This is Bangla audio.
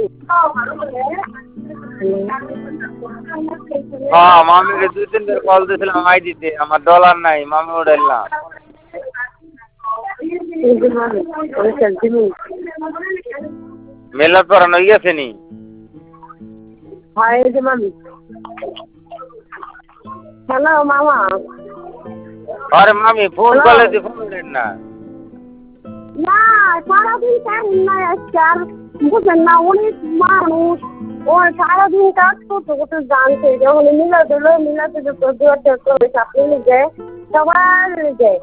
হ্যাঁ মামিকে 2-3 বার কল দিয়েছিলাম আইডিতে আমার ডলার নাই মামি উঠাইলাম মেলার পড়ানো গেছে নি হ্যালো মামা আরে মামি ফোন করলে তুই ফোন দেন না না সারাদিন টাইম নাই আজকে আর বুঝেন না অনেক মানুষ ও সারাদিন কাজ করতে করতে জানছে যখন মিলাতে মিলাতে আপনি যায় সবার যায়